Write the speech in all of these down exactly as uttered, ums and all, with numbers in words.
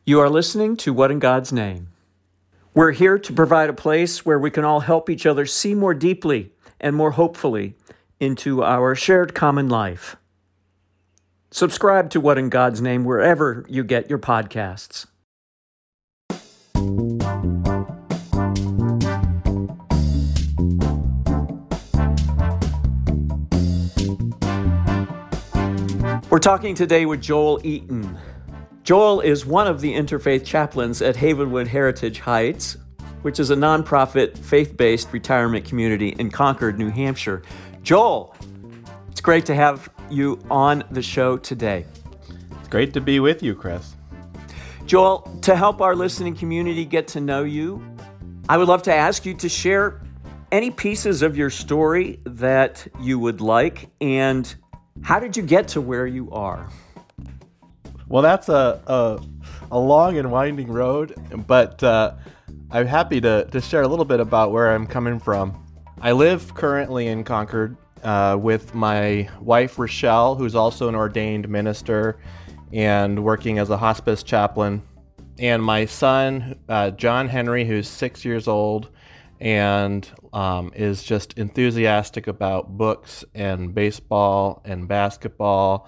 You are listening to What in God's Name? We're here to provide a place where we can all help each other see more deeply and more hopefully into our shared common life. Subscribe to What in God's Name wherever you get your podcasts. We're talking today with Joel Eaton. Joel is one of the interfaith chaplains at Havenwood Heritage Heights, which is a nonprofit, faith-based retirement community in Concord, New Hampshire. Joel, it's great to have you on the show today. It's great to be with you, Chris. Joel, to help our listening community get to know you, I would love to ask you to share any pieces of your story that you would like, and how did you get to where you are? Well, that's a a, a long and winding road, but uh, I'm happy to, to share a little bit about where I'm coming from. I live currently in Concord uh, with my wife, Rochelle, who's also an ordained minister and working as a hospice chaplain, and my son, uh, John Henry, who's six years old and um, is just enthusiastic about books and baseball and basketball.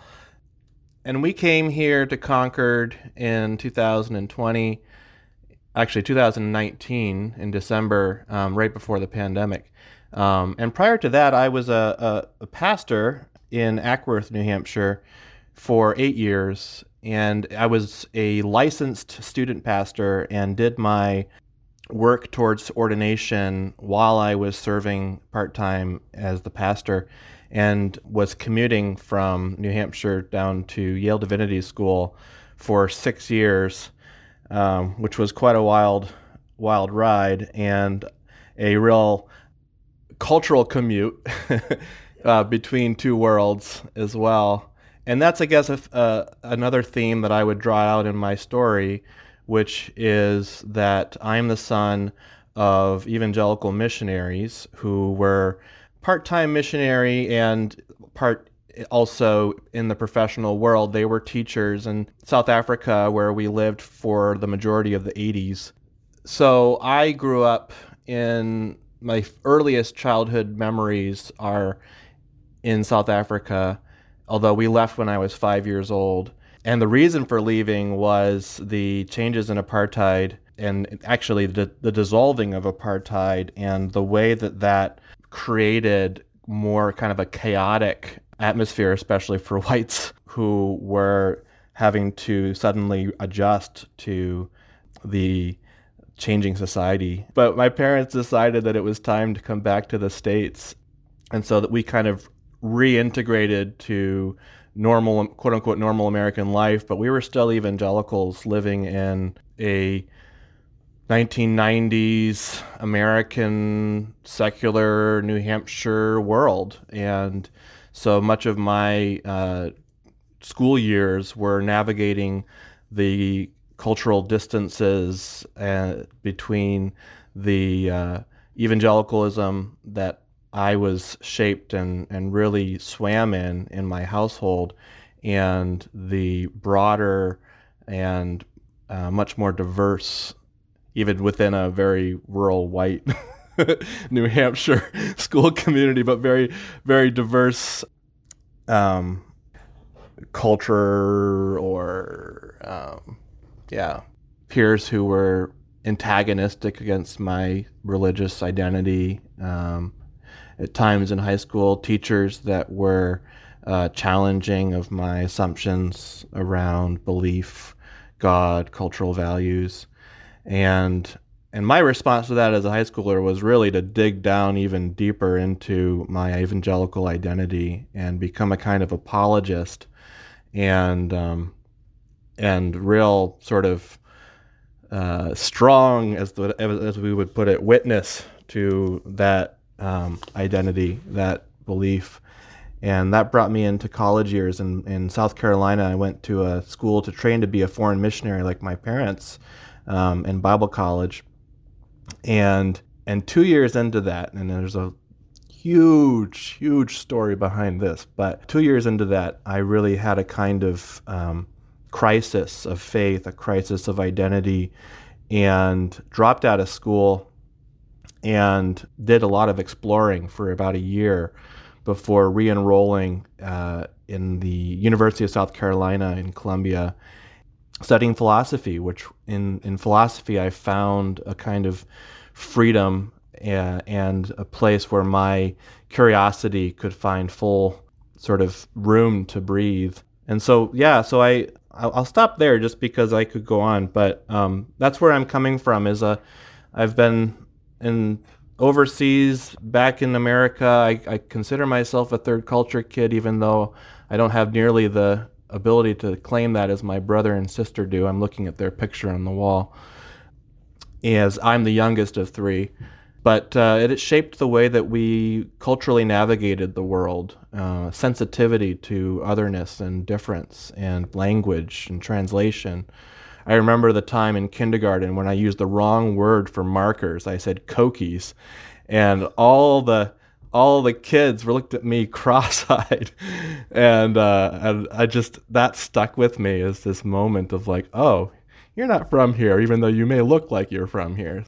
And we came here to Concord in two thousand twenty, actually two thousand nineteen in December, um, right before the pandemic. Um, and prior to that, I was a, a, a pastor in Ackworth, New Hampshire for eight years. And I was a licensed student pastor and did my work towards ordination while I was serving part-time as the pastor, and was commuting from New Hampshire down to Yale Divinity School for six years, um, which was quite a wild, wild ride and a real cultural commute uh, between two worlds as well. And that's, I guess, a, uh, another theme that I would draw out in my story, which is that I'm the son of evangelical missionaries who were part-time missionary and part also in the professional world. They were teachers in South Africa, where we lived for the majority of the eighties. So I grew up in, my earliest childhood memories are in South Africa, although we left when I was five years old. And the reason for leaving was the changes in apartheid, and actually the, the dissolving of apartheid, and the way that that created more kind of a chaotic atmosphere, especially for whites who were having to suddenly adjust to the changing society. But my parents decided that it was time to come back to the States, and so that we kind of reintegrated to normal, quote unquote, normal American life, but we were still evangelicals living in a nineteen nineties American secular New Hampshire world. And so much of my uh, school years were navigating the cultural distances uh, between the uh, evangelicalism that I was shaped and, and really swam in in my household, and the broader and uh, much more diverse, even within a very rural white New Hampshire school community, but very, very diverse um, culture or, um, yeah, peers who were antagonistic against my religious identity. Um, At times in high school, teachers that were uh, challenging of my assumptions around belief, God, cultural values. And and my response to that as a high schooler was really to dig down even deeper into my evangelical identity and become a kind of apologist and um, and real sort of uh, strong, as the, as we would put it, witness to that Um, identity, that belief. And that brought me into college years. In, in South Carolina, I went to a school to train to be a foreign missionary like my parents um, in Bible college. And and two years into that, and there's a huge, huge story behind this, but two years into that, I really had a kind of um, crisis of faith, a crisis of identity, and dropped out of school and did a lot of exploring for about a year before re-enrolling uh, in the University of South Carolina in Columbia, studying philosophy, which in, in philosophy I found a kind of freedom and, and a place where my curiosity could find full sort of room to breathe. And so, yeah, so I, I'll stop there just because I could go on, but um, that's where I'm coming from. Is a, I've been in overseas, back in America. I, I consider myself a third culture kid, even though I don't have nearly the ability to claim that as my brother and sister do. I'm looking at their picture on the wall, as I'm the youngest of three. But uh, it, it shaped the way that we culturally navigated the world, uh, sensitivity to otherness and difference and language and translation. I remember the time in kindergarten when I used the wrong word for markers. I said cokies, and all the all the kids were looked at me cross-eyed, and, uh, and I just that stuck with me as this moment of like, oh, you're not from here, even though you may look like you're from here.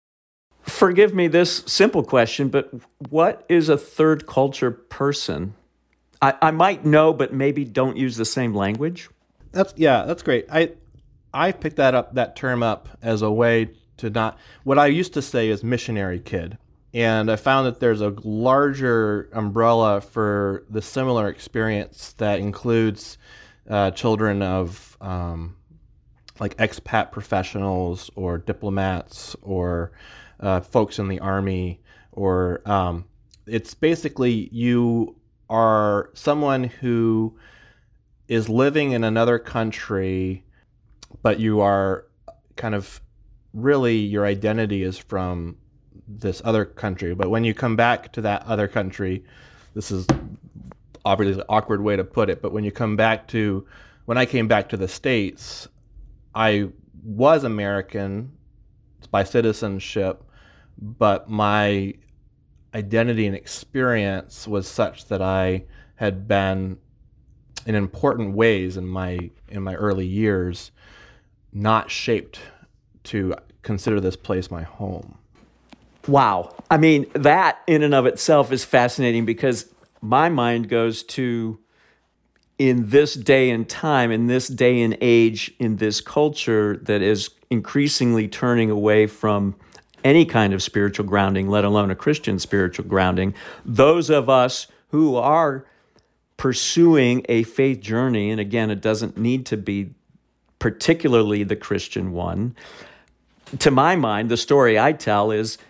Forgive me this simple question, but what is a third culture person? I, I might know, but maybe don't use the same language. That's yeah, that's great. I I picked that up that term up as a way to not what I used to say is missionary kid, and I found that there's a larger umbrella for the similar experience that includes uh, children of um, like expat professionals or diplomats or Uh, folks in the army, or um, it's basically you are someone who is living in another country, but you are kind of really your identity is from this other country. But when you come back to that other country, this is obviously an awkward way to put it, but when you come back to, when I came back to the States, I was American by citizenship, but my identity and experience was such that I had been, in important ways in my in my early years, not shaped to consider this place my home. Wow. I mean, that in and of itself is fascinating, because my mind goes to, in this day and time, in this day and age, in this culture that is increasingly turning away from any kind of spiritual grounding, let alone a Christian spiritual grounding, those of us who are pursuing a faith journey, and again, it doesn't need to be particularly the Christian one. To my mind, the story I tell is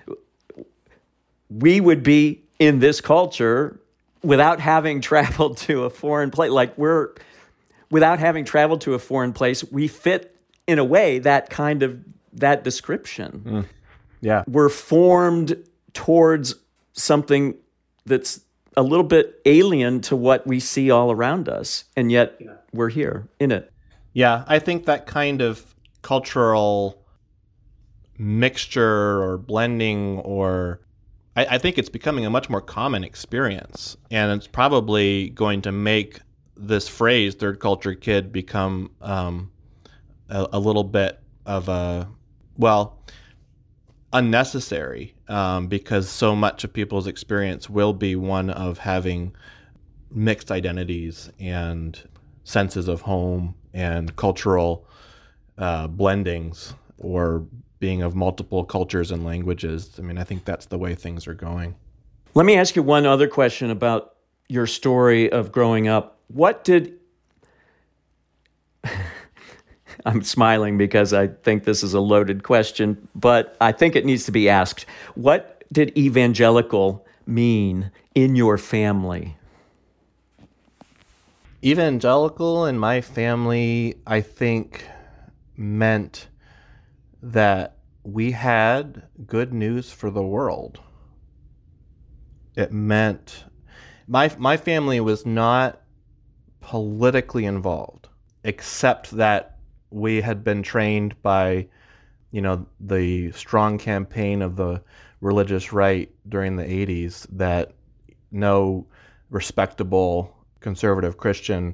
we would be in this culture without having traveled to a foreign place. Like we're, without having traveled to a foreign place, we fit in a way that kind of, that description. Mm. Yeah. We're formed towards something that's a little bit alien to what we see all around us, and yet yeah. we're here in it. Yeah, I think that kind of cultural mixture or blending, or I, I think it's becoming a much more common experience, and it's probably going to make this phrase "third culture kid" become um, a, a little bit of a, well, unnecessary, um, because so much of people's experience will be one of having mixed identities and senses of home and cultural uh, blendings, or being of multiple cultures and languages. I mean, I think that's the way things are going. Let me ask you one other question about your story of growing up. What did... I'm smiling because I think this is a loaded question, but I think it needs to be asked. What did evangelical mean in your family? Evangelical in my family, I think, meant that we had good news for the world. It meant my my family was not politically involved, except that we had been trained by, you know, the strong campaign of the religious right during the eighties that no respectable conservative Christian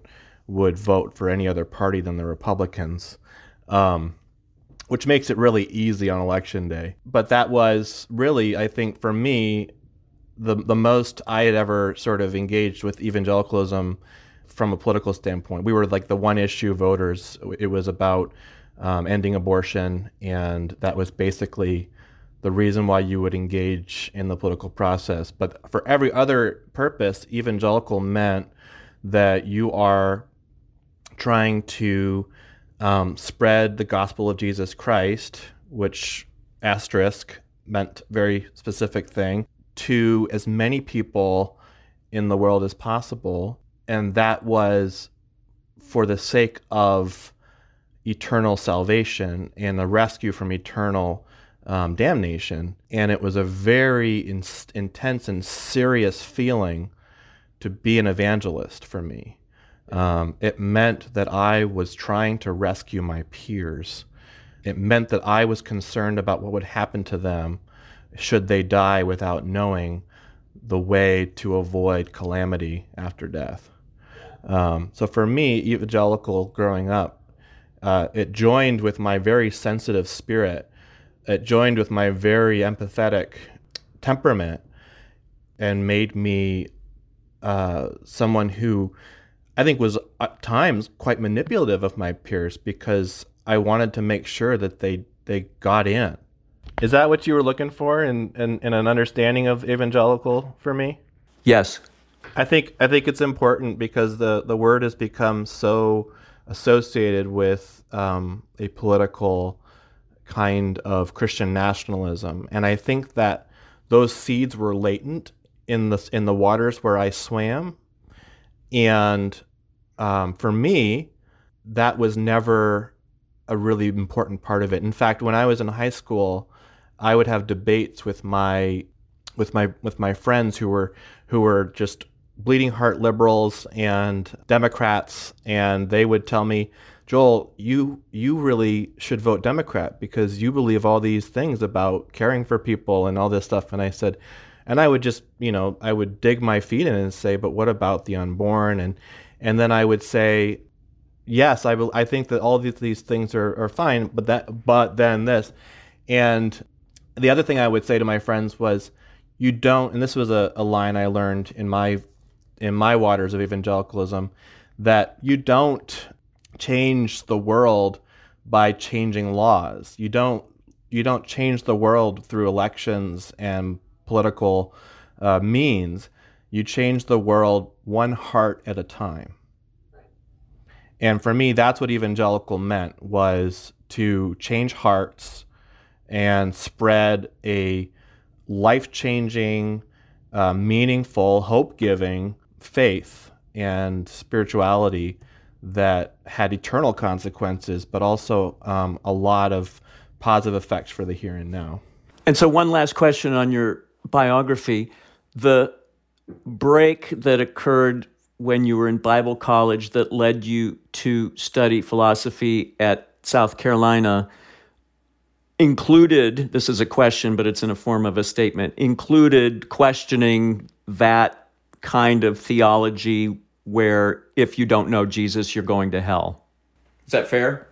would vote for any other party than the Republicans, um, which makes it really easy on election day. But that was really, I think, for me, the the most I had ever sort of engaged with evangelicalism from a political standpoint. We were like the one issue voters. It was about um, ending abortion, and that was basically the reason why you would engage in the political process. But for every other purpose, evangelical meant that you are trying to um, spread the gospel of Jesus Christ, which asterisk meant very specific thing, to as many people in the world as possible. And that was for the sake of eternal salvation and the rescue from eternal um, damnation. And it was a very in- intense and serious feeling to be an evangelist for me. Um, it meant that I was trying to rescue my peers. It meant that I was concerned about what would happen to them should they die without knowing the way to avoid calamity after death. Um, so for me, evangelical growing up, uh, it joined with my very sensitive spirit. It joined with my very empathetic temperament and made me uh, someone who I think was at times quite manipulative of my peers because I wanted to make sure that they, they got in. Is that what you were looking for in, in, in an understanding of evangelical for me? Yes. I think I think it's important because the, the word has become so associated with um, a political kind of Christian nationalism, and I think that those seeds were latent in the in the waters where I swam, and um, for me, that was never a really important part of it. In fact, when I was in high school, I would have debates with my with my with my friends who were who were just bleeding heart liberals and Democrats, and they would tell me, Joel, you you really should vote Democrat because you believe all these things about caring for people and all this stuff. And I said, and I would just, you know, I would dig my feet in and say, but what about the unborn? And and then I would say, yes, I I think that all these these things are, are fine, but that but then this. And the other thing I would say to my friends was, you don't, and this was a, a line I learned in my in my waters of evangelicalism, that you don't change the world by changing laws. You don't you don't change the world through elections and political uh, means. You change the world one heart at a time. And for me, that's what evangelical meant, was to change hearts and spread a life-changing, uh, meaningful, hope-giving faith and spirituality that had eternal consequences, but also um, a lot of positive effects for the here and now. And so one last question on your biography. The break that occurred when you were in Bible college that led you to study philosophy at South Carolina included, this is a question, but it's in a form of a statement, included questioning that kind of theology where if you don't know Jesus, you're going to hell. Is that fair?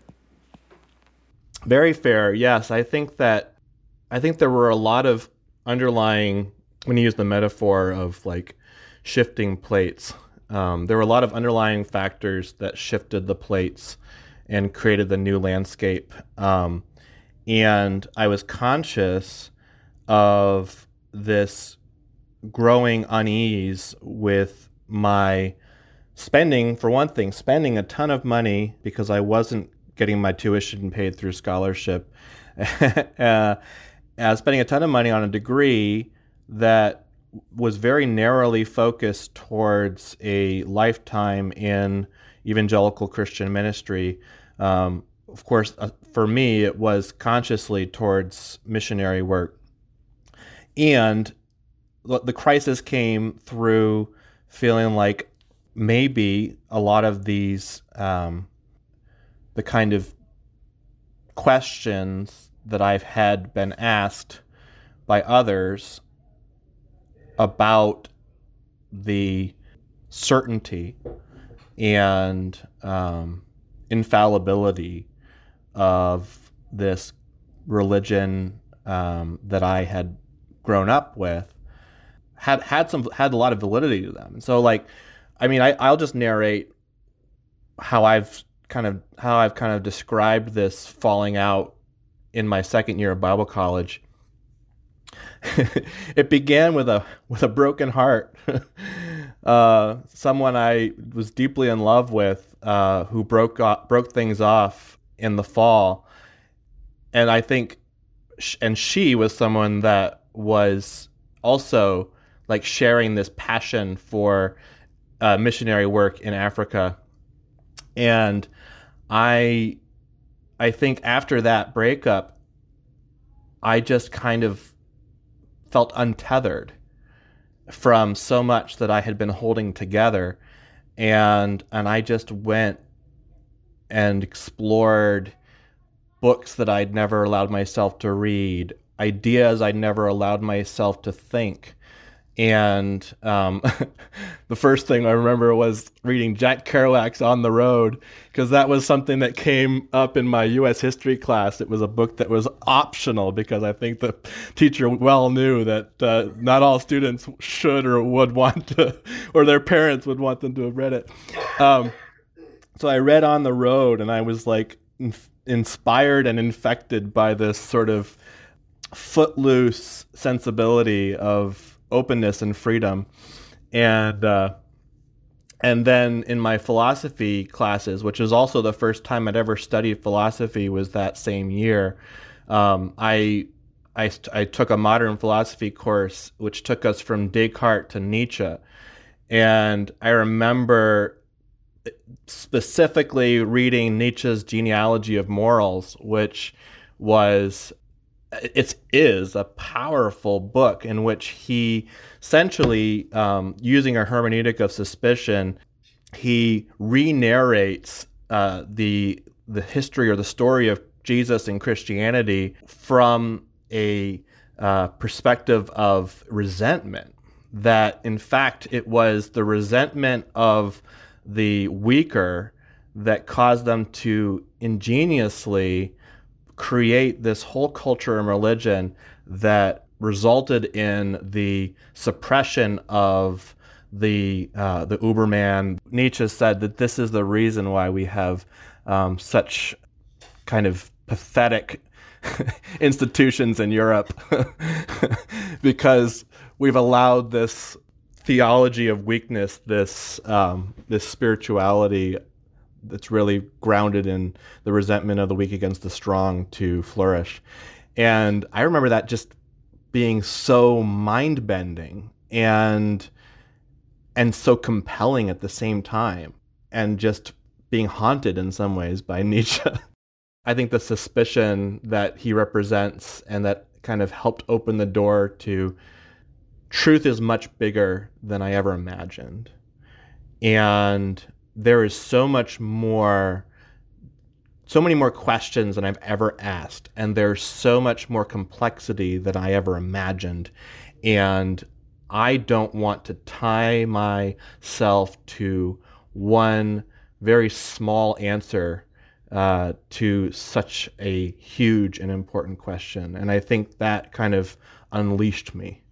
Very fair, yes. I think that I think there were a lot of underlying, when you use the metaphor of like shifting plates, um, there were a lot of underlying factors that shifted the plates and created the new landscape. Um, and I was conscious of this growing unease with my spending, for one thing, spending a ton of money because I wasn't getting my tuition paid through scholarship, uh, uh, spending a ton of money on a degree that was very narrowly focused towards a lifetime in evangelical Christian ministry. Um, of course, uh, for me, it was consciously towards missionary work. And the crisis came through feeling like maybe a lot of these, um, the kind of questions that I've had been asked by others about the certainty and um, infallibility of this religion um, that I had grown up with had had some had a lot of validity to them. And so, like, I mean, I, I'll just narrate how I've kind of how I've kind of described this falling out in my second year of Bible college. It began with a with a broken heart. uh, someone I was deeply in love with, uh, who broke off, broke things off in the fall, and I think, sh- and she was someone that was also like sharing this passion for uh, missionary work in Africa, and I, I think after that breakup, I just kind of felt untethered from so much that I had been holding together, and and I just went and explored books that I'd never allowed myself to read, ideas I'd never allowed myself to think. And um, the first thing I remember was reading Jack Kerouac's On the Road, because that was something that came up in my U S history class. It was a book that was optional because I think the teacher well knew that uh, not all students should or would want to, or their parents would want them to have read it. Um, so I read On the Road, and I was like inf- inspired and infected by this sort of footloose sensibility of openness and freedom. And uh, and then in my philosophy classes, which is also the first time I'd ever studied philosophy, was that same year, um, I, I, I took a modern philosophy course, which took us from Descartes to Nietzsche. And I remember specifically reading Nietzsche's Genealogy of Morals, which was It is a powerful book in which he essentially, um, using a hermeneutic of suspicion, he re-narrates uh, the the history or the story of Jesus and Christianity from a uh, perspective of resentment. That in fact it was the resentment of the weaker that caused them to ingeniously create this whole culture and religion that resulted in the suppression of the uh, the Uberman. Nietzsche said that this is the reason why we have um, such kind of pathetic institutions in Europe, because we've allowed this theology of weakness, this um, this spirituality that's really grounded in the resentment of the weak against the strong to flourish. And I remember that just being so mind-bending and and so compelling at the same time, and just being haunted in some ways by Nietzsche. I think the suspicion that he represents and that kind of helped open the door to truth is much bigger than I ever imagined. And there is so much more, so many more questions than I've ever asked. And there's so much more complexity than I ever imagined. And I don't want to tie myself to one very small answer uh, to such a huge and important question. And I think that kind of unleashed me.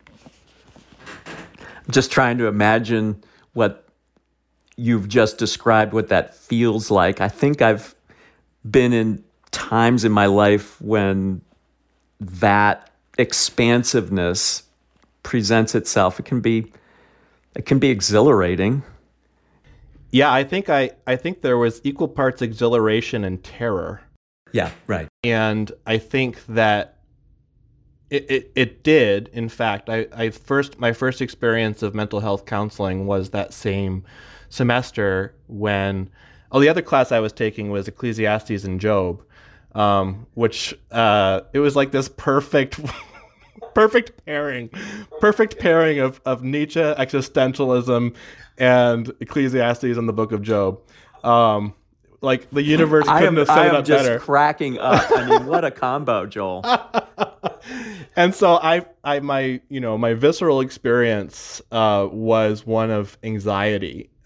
I'm just trying to imagine what you've just described, what that feels like. I think I've been in times in my life when that expansiveness presents itself. It can be, it can be exhilarating. Yeah, I think I, I think there was equal parts exhilaration and terror. Yeah, right. And I think that it, it, it did, in fact, I, I first my first experience of mental health counseling was that same semester when, oh, the other class I was taking was Ecclesiastes and Job, um, which uh, it was like this perfect, perfect pairing, perfect pairing of, of Nietzsche, existentialism, and Ecclesiastes and the Book of Job. Um, like the universe couldn't am, have set it up better. I am just cracking up. I mean, what a combo, Joel. And so I, I, my, you know, my visceral experience uh, was one of anxiety.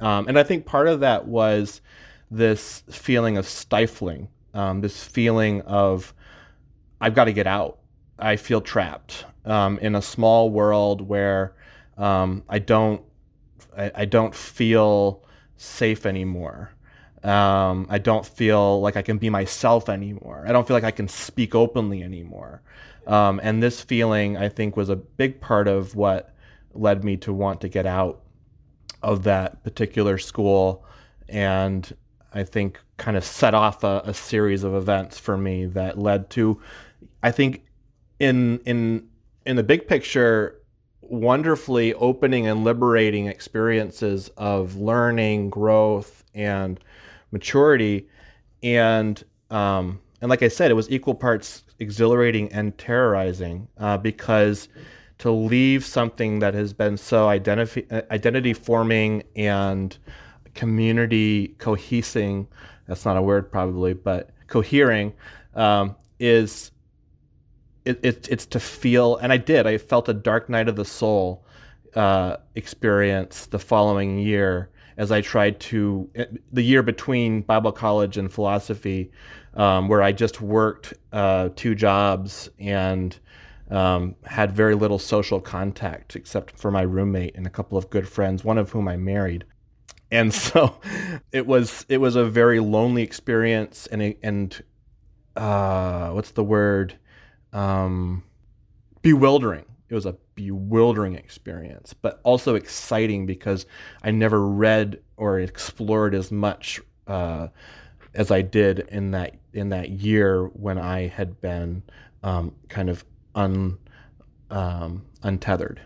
Um, and I think part of that was this feeling of stifling, um, this feeling of, I've got to get out. I feel trapped um, in a small world where um, I don't, I, I don't feel safe anymore. Um, I don't feel like I can be myself anymore. I don't feel like I can speak openly anymore. Um, and this feeling, I think, was a big part of what led me to want to get out of that particular school, and I think kind of set off a, a series of events for me that led to, I think, in in in the big picture, wonderfully opening and liberating experiences of learning, growth, and maturity. And um, and like I said, it was equal parts exhilarating and terrorizing uh, because to leave something that has been so identif- identity forming and community cohesing, that's not a word probably, but cohering, um, is it, it, it's to feel, and I did, I felt a dark night of the soul uh, experience the following year as I tried to, the year between Bible college and philosophy, um, where I just worked uh, two jobs and um, had very little social contact except for my roommate and a couple of good friends, one of whom I married. And so it was it was a very lonely experience, and and uh, what's the word? Um, bewildering. It was a bewildering experience, but also exciting because I never read or explored as much uh, as I did in that in that year when I had been um, kind of un um, untethered.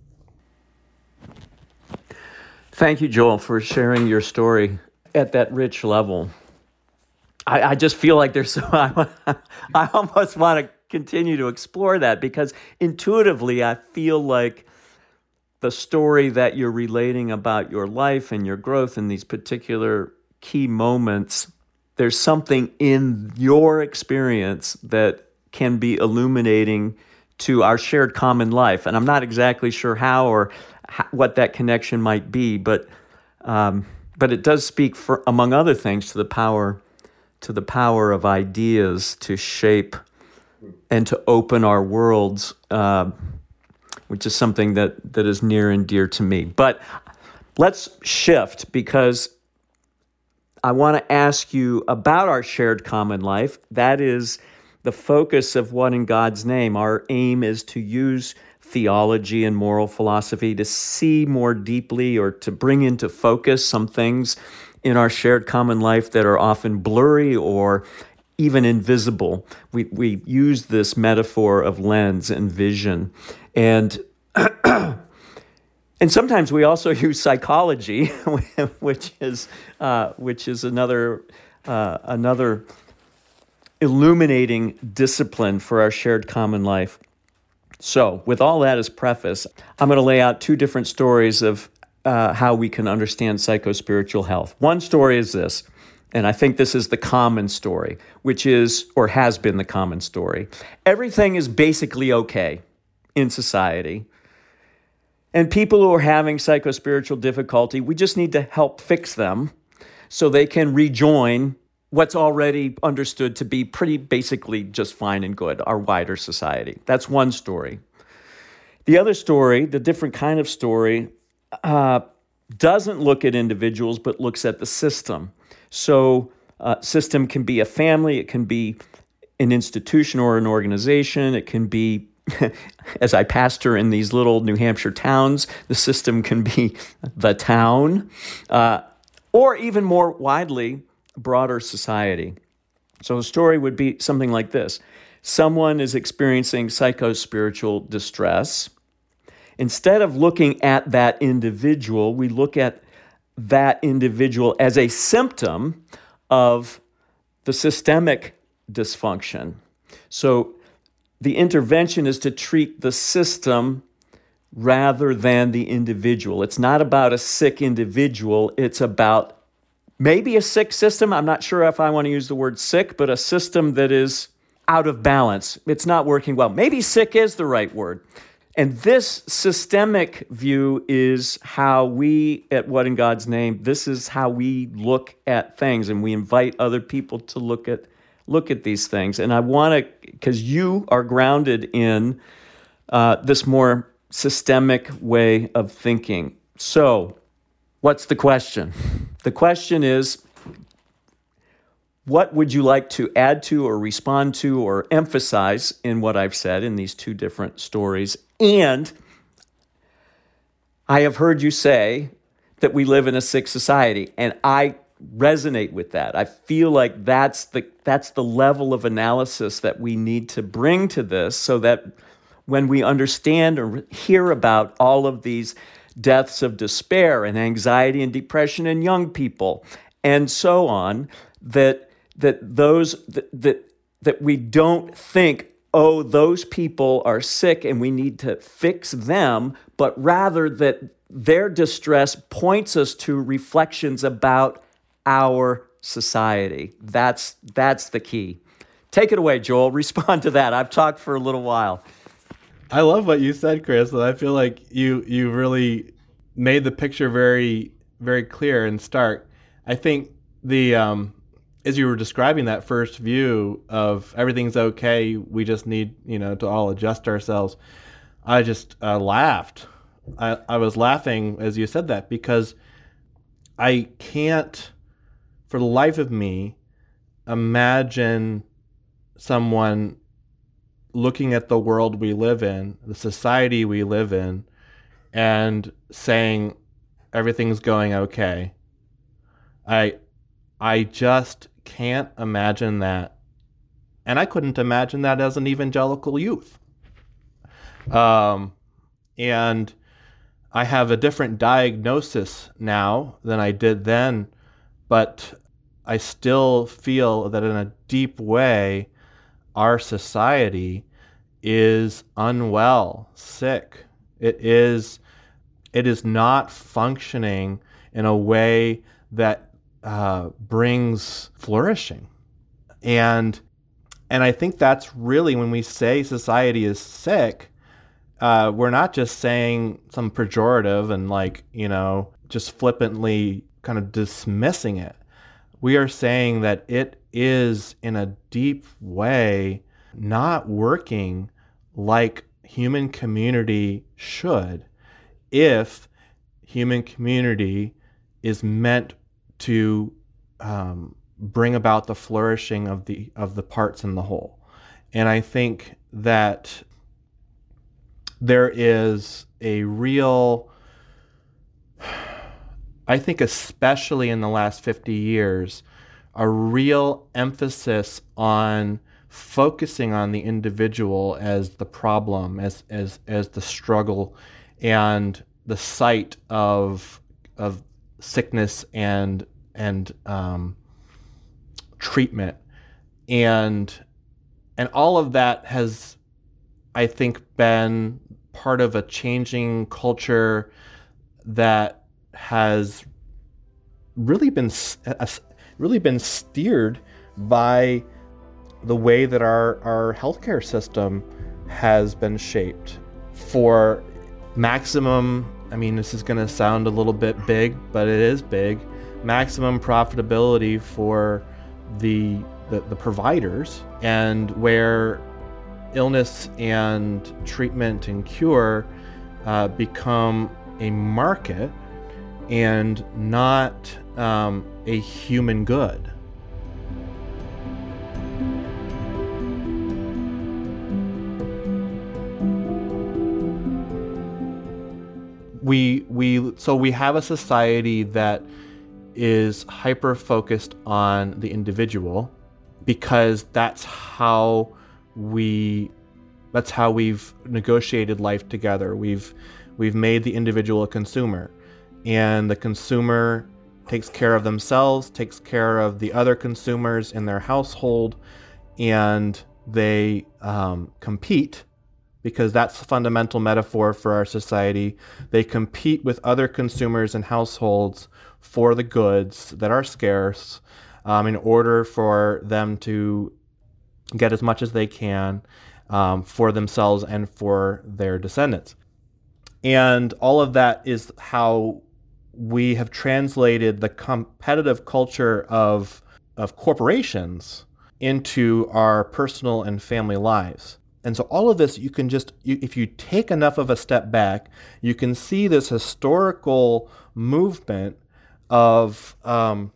Thank you, Joel, for sharing your story at that rich level. I, I just feel like there's so I, I almost want to continue to explore that, because intuitively I feel like the story that you're relating about your life and your growth in these particular key moments, there's something in your experience that can be illuminating to our shared common life. And I'm not exactly sure how or how, what that connection might be, but um, but it does speak, for, among other things, to the power to the power of ideas to shape and to open our worlds, uh, which is something that, that is near and dear to me. But let's shift, because I want to ask you about our shared common life. That is the focus of What in God's Name. Our aim is to use theology and moral philosophy to see more deeply, or to bring into focus some things in our shared common life that are often blurry or even invisible. We we use this metaphor of lens and vision. And and sometimes we also use psychology, which is uh, which is another uh, another illuminating discipline for our shared common life. So, with all that as preface, I'm going to lay out two different stories of uh, how we can understand psychospiritual health. One story is this, and I think this is the common story, which is, or has been the common story. Everything is basically okay in society. And people who are having psychospiritual difficulty, we just need to help fix them so they can rejoin what's already understood to be pretty basically just fine and good, our wider society. That's one story. The other story, the different kind of story, uh, doesn't look at individuals, but looks at the system. So uh, system can be a family, it can be an institution or an organization, it can be, as I pastor in these little New Hampshire towns, the system can be the town, uh, or even more widely, broader society. So a story would be something like this. Someone is experiencing psychospiritual distress. Instead of looking at that individual, we look at that individual as a symptom of the systemic dysfunction. So the intervention is to treat the system rather than the individual. It's not about a sick individual, it's about maybe a sick system. I'm not sure if I want to use the word sick, but a system that is out of balance. It's not working well. Maybe sick is the right word. And this systemic view is how we, at What in God's Name, this is how we look at things, and we invite other people to look at look at these things. And I want to, because you are grounded in uh, this more systemic way of thinking. So, what's the question? The question is, what would you like to add to or respond to or emphasize in what I've said in these two different stories? And I have heard you say that we live in a sick society, and I resonate with that. I feel like that's the that's the level of analysis that we need to bring to this, so that when we understand or hear about all of these deaths of despair and anxiety and depression in young people and so on, that that those that that, that we don't think, oh, those people are sick and we need to fix them, but rather that their distress points us to reflections about our society. That's that's the key. Take it away, Joel. Respond to that. I've talked for a little while. I love what you said, Chris, and I feel like you you really made the picture very very clear and stark. I think the um, as you were describing that first view of everything's okay, we just need, you know, to all adjust ourselves, I just uh, laughed. I, I was laughing as you said that, because I can't, for the life of me, imagine someone looking at the world we live in, the society we live in, and saying everything's going okay. I I just can't imagine that. And I couldn't imagine that as an evangelical youth. Um, and I have a different diagnosis now than I did then, but I still feel that in a deep way, our society is unwell, sick. It is, it is not functioning in a way that uh, brings flourishing. And and I think that's really, when we say society is sick, uh, we're not just saying some pejorative and, like, you know, just flippantly kind of dismissing it. We are saying that it is, in a deep way, not working like human community should, if human community is meant to um, bring about the flourishing of the of the parts in the whole. And I think that there is a real, I think especially in the last fifty years, a real emphasis on focusing on the individual as the problem, as as as the struggle, and the site of of sickness and and um, treatment, and and all of that has, I think, been part of a changing culture that has really been really been steered by the way that our, our healthcare system has been shaped for maximum, I mean, this is going to sound a little bit big, but it is big, maximum profitability for the, the, the providers, and where illness and treatment and cure uh, become a market and not um, a human good. We we so we have a society that is hyper focused on the individual, because that's how we that's how we've negotiated life together. We've we've made the individual a consumer, and the consumer takes care of themselves, takes care of the other consumers in their household, and they um, compete, because that's the fundamental metaphor for our society. They compete with other consumers and households for the goods that are scarce, um, in order for them to get as much as they can. um, for themselves and for their descendants. And all of that is how we have translated the competitive culture of of corporations into our personal and family lives. And so all of this, you can just, you, if you take enough of a step back, you can see this historical movement of um,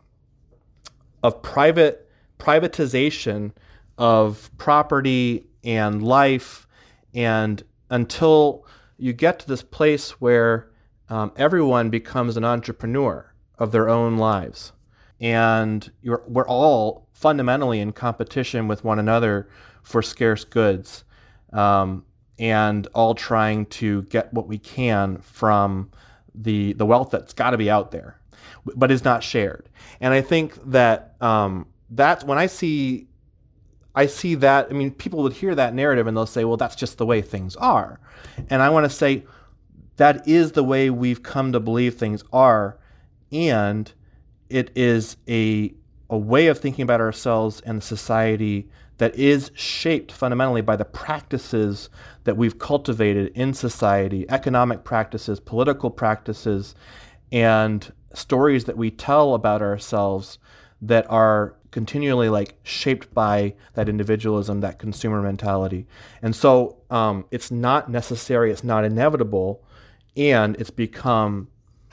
of private privatization of property and life, and until you get to this place where um, everyone becomes an entrepreneur of their own lives, and you're, we're all fundamentally in competition with one another for scarce goods, um, and all trying to get what we can from the the wealth that's got to be out there, but is not shared. And I think that um, that's when I see I see that. I mean, people would hear that narrative and they'll say, "Well, that's just the way things are." And I want to say that is the way we've come to believe things are, and it is a a way of thinking about ourselves and society that is shaped fundamentally by the practices that we've cultivated in society, economic practices, political practices, and stories that we tell about ourselves that are continually like shaped by that individualism, that consumer mentality. And so um, it's not necessary, it's not inevitable, and it's become,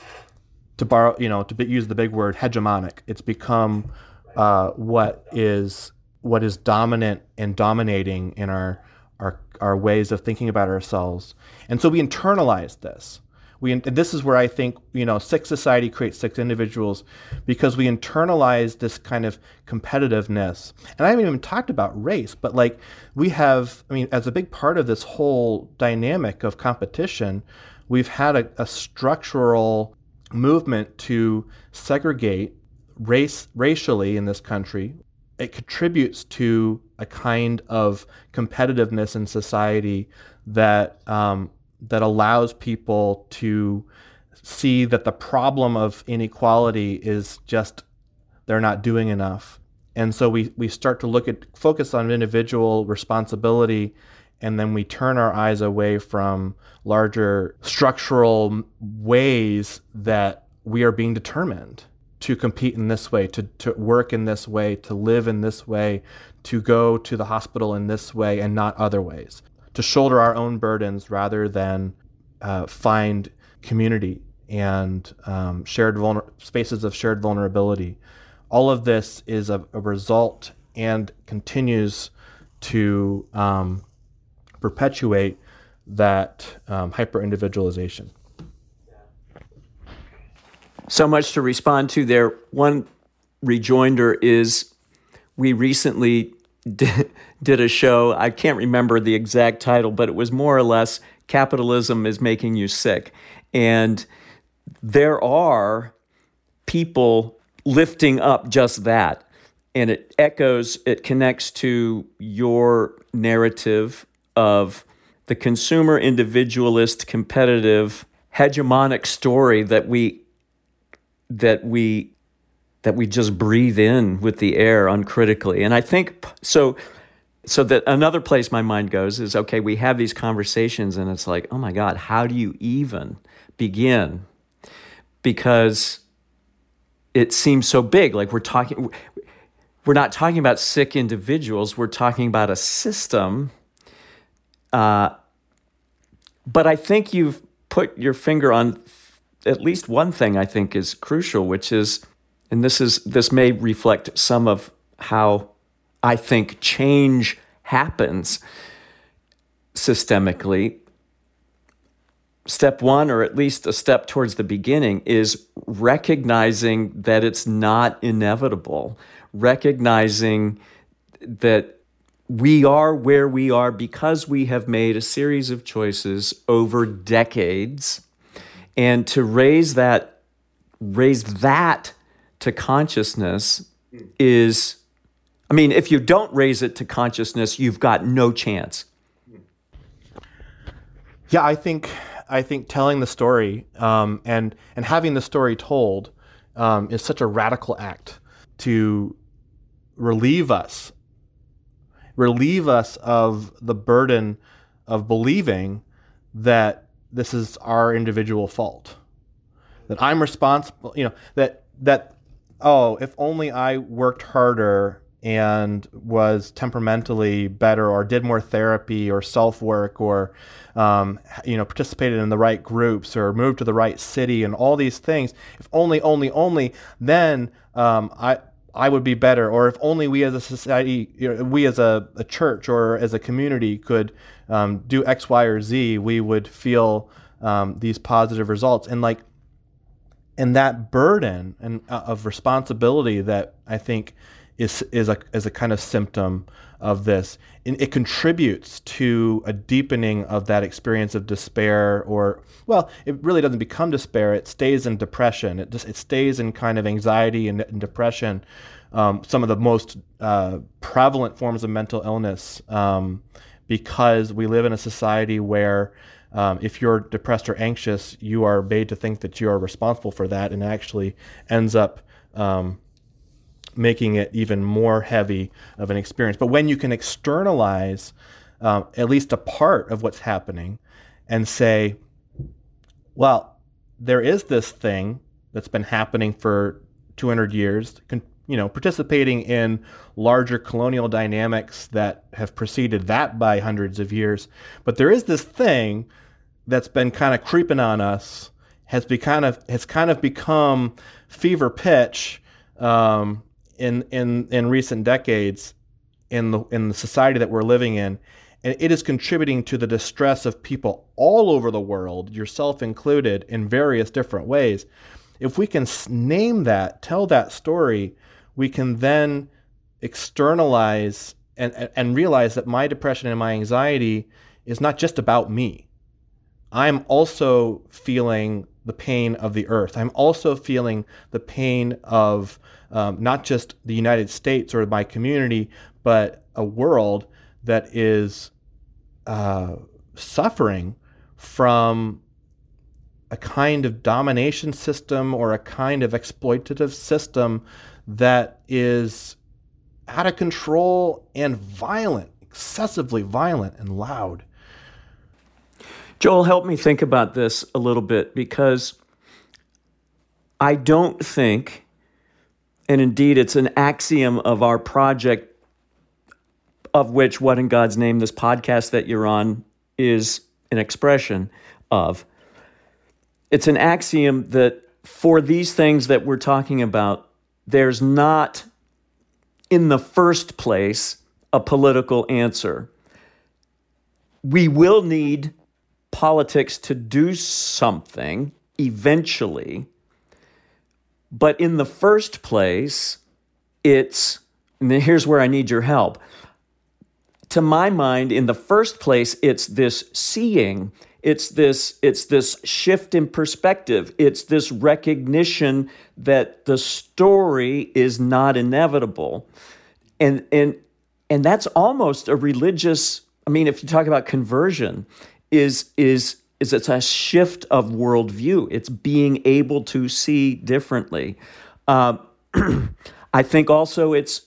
to borrow, you know, to be, use the big word, hegemonic. It's become uh, what is what is dominant and dominating in our, our our ways of thinking about ourselves. And so we internalize this. We, and this is where I think, you know, sick society creates sick individuals, because we internalize this kind of competitiveness. And I haven't even talked about race, but like we have, I mean, as a big part of this whole dynamic of competition, we've had a, a structural movement to segregate race racially in this country. It contributes to a kind of competitiveness in society that um, that allows people to see that the problem of inequality is just they're not doing enough. And so we, we start to look at, focus on individual responsibility, and then we turn our eyes away from larger structural ways that we are being determined to compete in this way, to, to work in this way, to live in this way, to go to the hospital in this way and not other ways, to shoulder our own burdens rather than uh, find community and um, shared vulner- spaces of shared vulnerability. All of this is a, a result and continues to um, perpetuate that um, hyper-individualization. So much to respond to there. One rejoinder is we recently did, did a show, I can't remember the exact title, but it was more or less Capitalism is Making You Sick. And there are people lifting up just that. And it echoes, it connects to your narrative of the consumer individualist competitive hegemonic story that we that we that we just breathe in with the air uncritically. And I think so so that another place my mind goes is, okay, we have these conversations and it's like, oh my God, how do you even begin? Because it seems so big. Like we're talking we're not talking about sick individuals, we're talking about a system. Uh, but I think you've put your finger on at least one thing I think is crucial, which is, and this is this may reflect some of how I think change happens systemically. Step one, or at least a step towards the beginning, is recognizing that it's not inevitable, recognizing that we are where we are because we have made a series of choices over decades. And to raise that, raise that to consciousness is, I mean, if you don't raise it to consciousness, you've got no chance. Yeah, I think I think telling the story um, and and having the story told um, is such a radical act to relieve us relieve us of the burden of believing that this is our individual fault, that I'm responsible, you know, that, that, oh, if only I worked harder and was temperamentally better, or did more therapy or self-work, or, um, you know, participated in the right groups, or moved to the right city, and all these things, if only, only, only, then um, I I would be better. Or if only we as a society, you know, we as a, a church or as a community could um, do X, Y, or Z, we would feel um, these positive results. And like, and that burden and uh, of responsibility that I think is is a is a kind of symptom of this. And it contributes to a deepening of that experience of despair, or, well, it really doesn't become despair. It stays in depression. It just it stays in kind of anxiety and, and depression. Um, some of the most uh, prevalent forms of mental illness, um, because we live in a society where um, if you're depressed or anxious, you are made to think that you are responsible for that, and actually ends up um, making it even more heavy of an experience. But when you can externalize um, at least a part of what's happening and say, well, there is this thing that's been happening for two hundred years, you know, participating in larger colonial dynamics that have preceded that by hundreds of years. But there is this thing that's been kind of creeping on us, has be kind of has kind of become fever pitch um, in in in recent decades in the in the society that we're living in, and it is contributing to the distress of people all over the world, yourself included, in various different ways. If we can name that, tell that story, we can then externalize and and realize that my depression and my anxiety is not just about me. I'm also feeling the pain of the earth. I'm also feeling the pain of um, not just the United States or my community, but a world that is uh, suffering from a kind of domination system or a kind of exploitative system that is out of control and violent, excessively violent and loud. Joel, help me think about this a little bit, because I don't think, and indeed it's an axiom of our project, of which What in God's Name, this podcast that you're on, is an expression of. It's an axiom that for these things that we're talking about, there's not, in the first place, a political answer. We will need politics to do something eventually, but in the first place, it's, and here's where I need your help. To my mind, in the first place, it's this seeing, it's this, it's this shift in perspective, it's this recognition that the story is not inevitable. And and and that's almost a religious, I mean, if you talk about conversion, is is is it's a shift of worldview. It's being able to see differently. Uh, I think also it's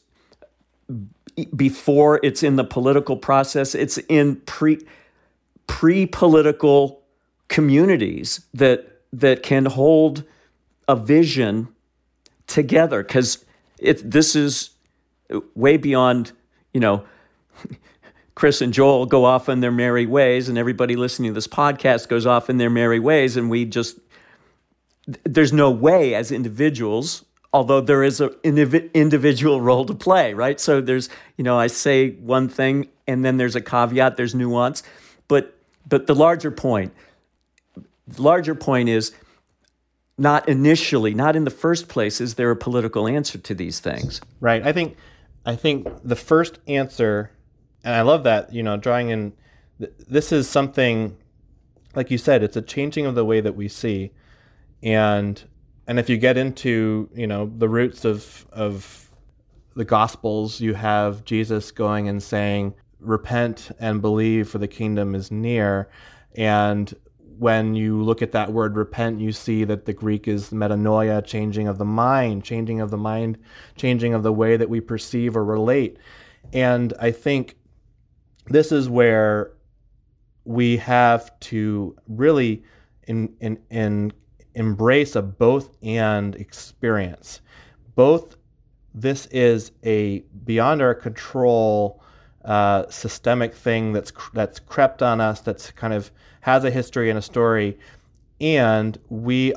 before it's in the political process, it's in pre pre-political communities that that can hold a vision together, because it this is way beyond, you know, Chris and Joel go off in their merry ways, and everybody listening to this podcast goes off in their merry ways, and we just, there's no way as individuals, although there is an individual role to play, right? So there's, you know, I say one thing, and then there's a caveat, there's nuance, but but the larger point, the larger point is not initially, not in the first place, is there a political answer to these things? Right. I think, I think the first answer, and I love that, you know, drawing in, this is something, like you said, it's a changing of the way that we see. And and if you get into, you know, the roots of of the Gospels, you have Jesus going and saying, repent and believe, for the kingdom is near. And when you look at that word repent, you see that the Greek is metanoia, changing of the mind, changing of the mind, changing of the way that we perceive or relate. And I think this is where we have to really in, in, in embrace a both and experience. Both, this is a beyond our control uh, systemic thing that's that's crept on us, that's kind of has a history and a story, and we,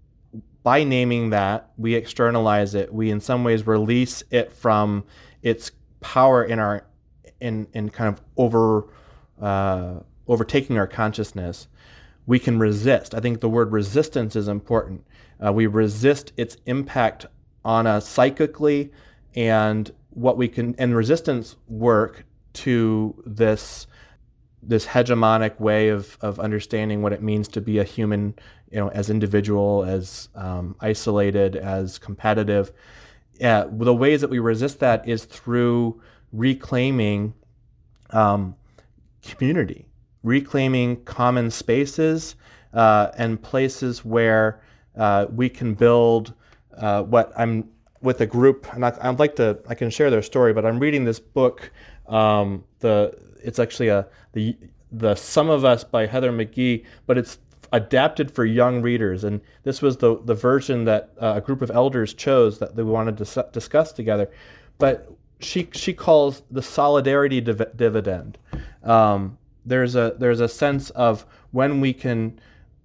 by naming that, we externalize it. We in some ways release it from its power in our in in kind of over uh, overtaking our consciousness. We can resist. I think the word resistance is important. Uh, we resist its impact on us psychically, and what we can and resistance work to this this hegemonic way of of understanding what it means to be a human, you know, as individual, as um, isolated, as competitive. Uh, the ways that we resist that is through reclaiming um, community, reclaiming common spaces uh, and places where uh, we can build uh, what I'm with a group. And I, I'd like to, I can share their story, but I'm reading this book. Um, the it's actually a the the Some of Us by Heather McGhee, but it's adapted for young readers. And this was the the version that uh, a group of elders chose that they wanted to dis- discuss together. But she she calls the solidarity div- dividend. Um, there's a there's a sense of when we can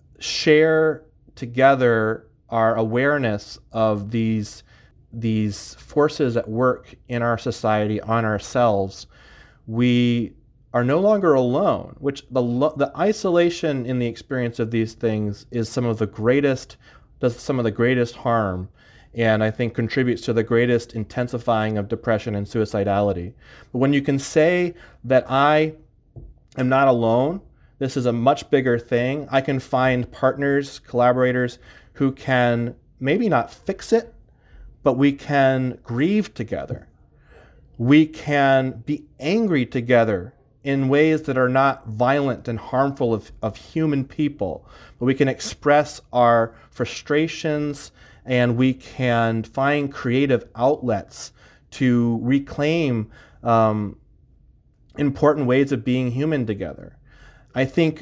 share together our awareness of these these forces at work in our society, on ourselves, we are no longer alone, which the the isolation in the experience of these things is some of the greatest, does some of the greatest harm, and I think contributes to the greatest intensifying of depression and suicidality. But when you can say that I am not alone, this is a much bigger thing, I can find partners, collaborators who can maybe not fix it, but we can grieve together. We can be angry together in ways that are not violent and harmful of, of human people. But we can express our frustrations, and we can find creative outlets to reclaim um, important ways of being human together. I think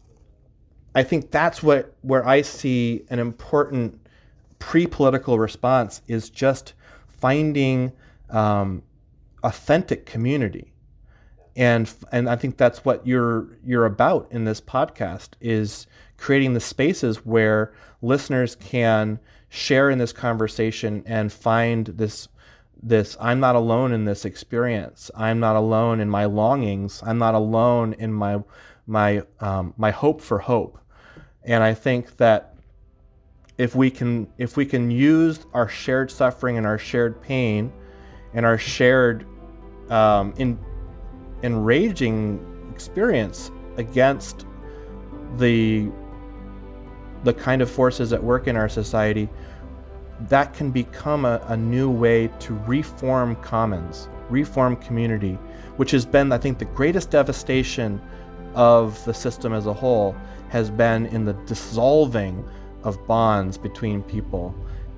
I think that's what where I see an important pre-political response is just finding um, authentic community, and and I think that's what you're you're about in this podcast, is creating the spaces where listeners can share in this conversation and find this this I'm not alone in this experience. I'm not alone in my longings. I'm not alone in my my um, my hope for hope. And I think that if we can if we can use our shared suffering and our shared pain and our shared um, in, enraging experience against the the kind of forces at work in our society, that can become a, a new way to reform commons, reform community, which has been, I think, the greatest devastation of the system as a whole has been in the dissolving of bonds between people.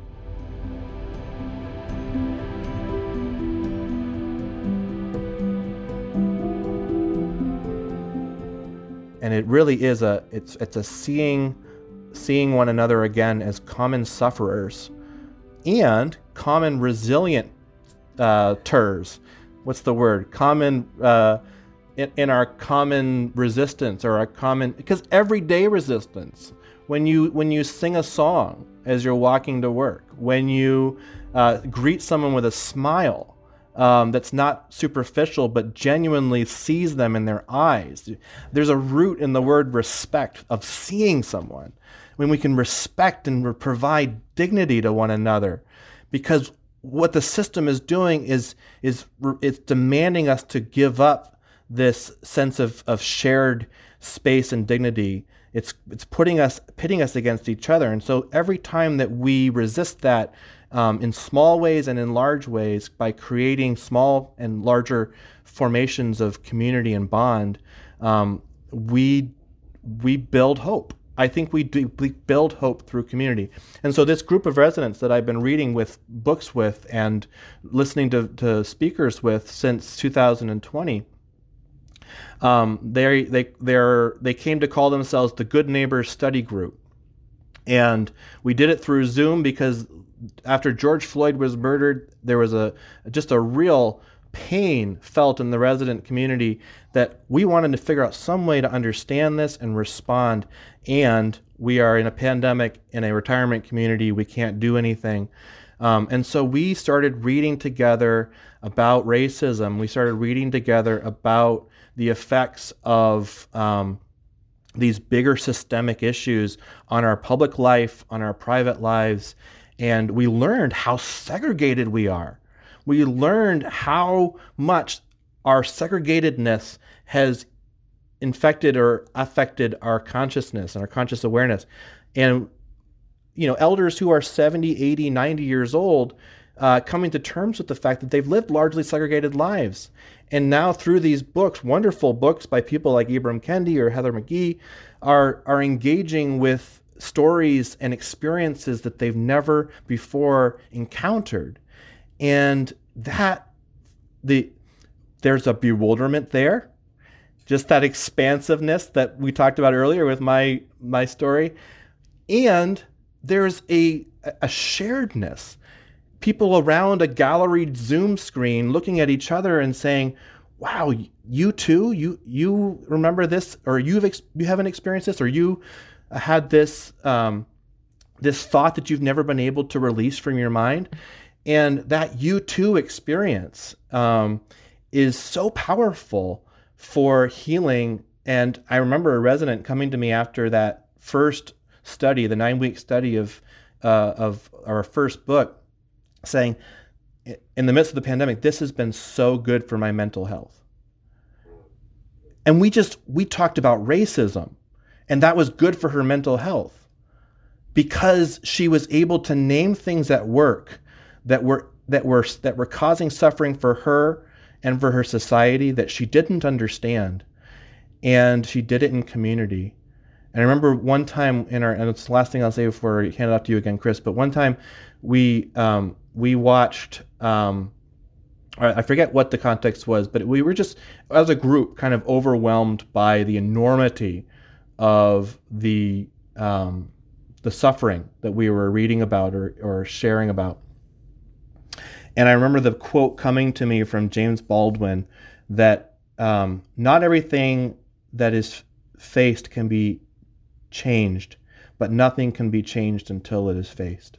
And it really is a it's it's a seeing seeing one another again as common sufferers and common resilient uh, ters. What's the word? Common uh, in, in our common resistance, or our common, because everyday resistance. When you when you sing a song as you're walking to work, when you uh, greet someone with a smile um, that's not superficial but genuinely sees them in their eyes, there's a root in the word respect, of seeing someone. When we can respect and provide dignity to one another, because what the system is doing is is it's demanding us to give up this sense of, of shared space and dignity. It's it's putting us pitting us against each other, and so every time that we resist that um, in small ways and in large ways, by creating small and larger formations of community and bond, um, we we build hope. I think we do we build hope through community. And so this group of residents that I've been reading with books with and listening to, to speakers with since two thousand twenty, um, they they they're they came to call themselves the Good Neighbors Study Group. And we did it through Zoom because after George Floyd was murdered, there was a just a real pain felt in the resident community that we wanted to figure out some way to understand this and respond. And we are in a pandemic in a retirement community. We can't do anything. Um, and so we started reading together about racism. We started reading together about the effects of um, these bigger systemic issues on our public life, on our private lives. And we learned how segregated we are. We learned how much our segregatedness has infected or affected our consciousness and our conscious awareness. And, you know, elders who are seventy, eighty, ninety years old, uh, coming to terms with the fact that they've lived largely segregated lives. And now through these books, wonderful books by people like Ibram Kendi or Heather McGhee, are, are engaging with stories and experiences that they've never before encountered. And that the there's a bewilderment there, just that expansiveness that we talked about earlier with my my story, and there's a a sharedness. People around a gallery Zoom screen looking at each other and saying, "Wow, you too? You you remember this, or you've ex- you haven't experienced this, or you had this um, this thought that you've never been able to release from your mind." And that you too experience um, is so powerful for healing. And I remember a resident coming to me after that first study, the nine-week study of uh, of our first book, saying, in the midst of the pandemic, this has been so good for my mental health. And we just, we talked about racism, and that was good for her mental health because she was able to name things at work that were that were that were causing suffering for her and for her society that she didn't understand, and she did it in community. And I remember one time in our, and it's the last thing I'll say before I hand it off to you again, Chris. But one time we um, we watched, um, I forget what the context was, but we were just as a group kind of overwhelmed by the enormity of the um, the suffering that we were reading about or or sharing about. And I remember the quote coming to me from James Baldwin that um, not everything that is faced can be changed, but nothing can be changed until it is faced.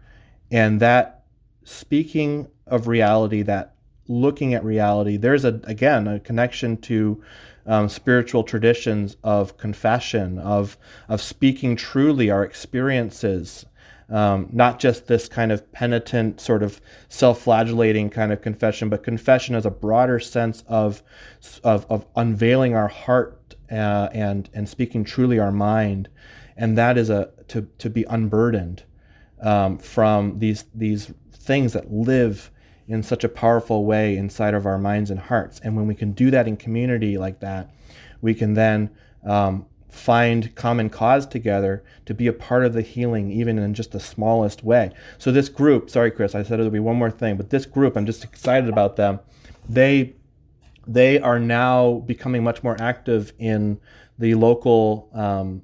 And that speaking of reality, that looking at reality, there's a again a connection to um, spiritual traditions of confession, of of speaking truly our experiences. Um, not just this kind of penitent, sort of self-flagellating kind of confession, but confession as a broader sense of of, of unveiling our heart uh, and and speaking truly our mind, and that is a to to be unburdened um, from these these things that live in such a powerful way inside of our minds and hearts. And when we can do that in community like that, we can then um, find common cause together to be a part of the healing, even in just the smallest way. So this group, sorry, Chris, I said it would be one more thing, but this group, I'm just excited about them. They they are now becoming much more active in the local um,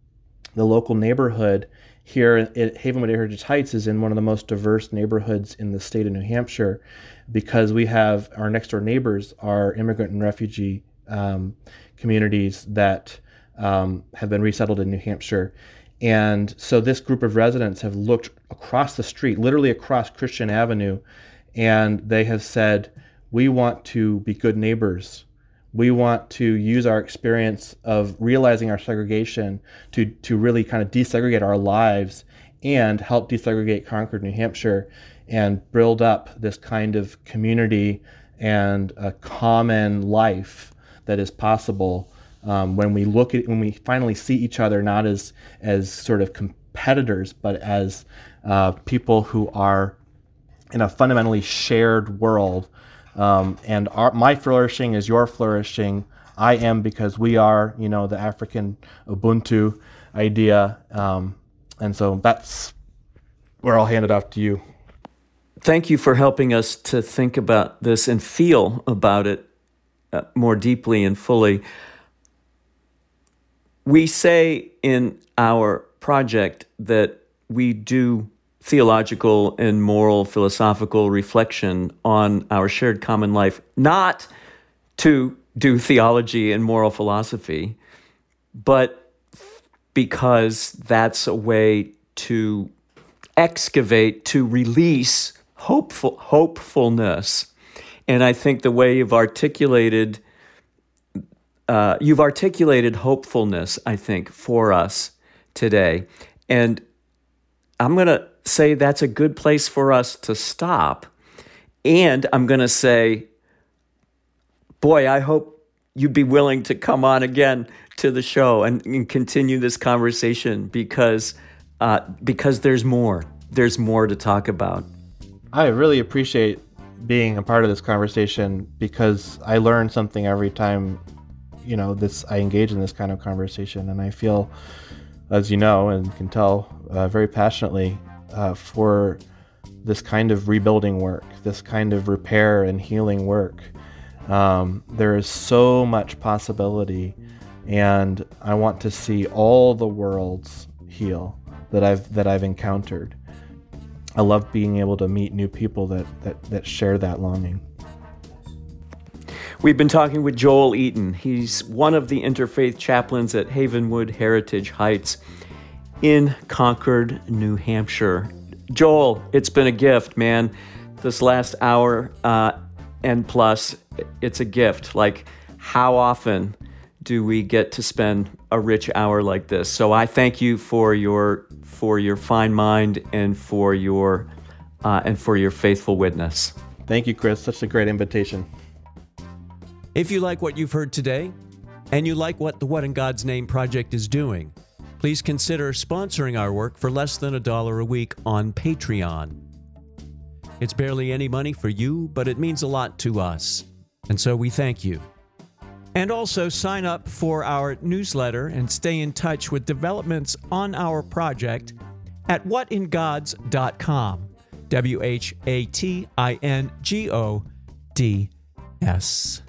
the local neighborhood here at Havenwood Heritage Heights is in one of the most diverse neighborhoods in the state of New Hampshire, because we have our next door neighbors are immigrant and refugee um, communities that Um, have been resettled in New Hampshire. And so this group of residents have looked across the street, literally across Christian Avenue, and they have said, we want to be good neighbors. We want to use our experience of realizing our segregation to, to really kind of desegregate our lives and help desegregate Concord, New Hampshire, and build up this kind of community and a common life that is possible Um, when we look at when we finally see each other not as as sort of competitors, but as uh, people who are in a fundamentally shared world. Um, and our, my flourishing is your flourishing. I am because we are, you know, the African Ubuntu idea. Um, and so that's where I'll hand it off to you. Thank you for helping us to think about this and feel about it uh, more deeply and fully. We say in our project that we do theological and moral philosophical reflection on our shared common life, not to do theology and moral philosophy, but because that's a way to excavate, to release hopeful hopefulness. And I think the way you've articulated uh, you've articulated hopefulness, I think, for us today. And I'm going to say that's a good place for us to stop. And I'm going to say, boy, I hope you'd be willing to come on again to the show and, and continue this conversation because uh, because there's more. There's more to talk about. I really appreciate being a part of this conversation because I learn something every time, you know, this I engage in this kind of conversation, and I feel, as you know and can tell, uh, very passionately uh, for this kind of rebuilding work, this kind of repair and healing work. Um, there is so much possibility, and I want to see all the worlds heal that I've that I've encountered. I love being able to meet new people that that that share that longing. We've been talking with Joel Eaton. He's one of the interfaith chaplains at Havenwood Heritage Heights in Concord, New Hampshire. Joel, it's been a gift, man. This last hour uh, and plus, it's a gift. Like, how often do we get to spend a rich hour like this? So I thank you for your for your fine mind and for your uh, and for your faithful witness. Thank you, Chris. Such a great invitation. If you like what you've heard today, and you like what the What in God's Name Project is doing, please consider sponsoring our work for less than a dollar a week on Patreon. It's barely any money for you, but it means a lot to us, and so we thank you. And also sign up for our newsletter and stay in touch with developments on our project at what in gods dot com. W H A T I N G O D S.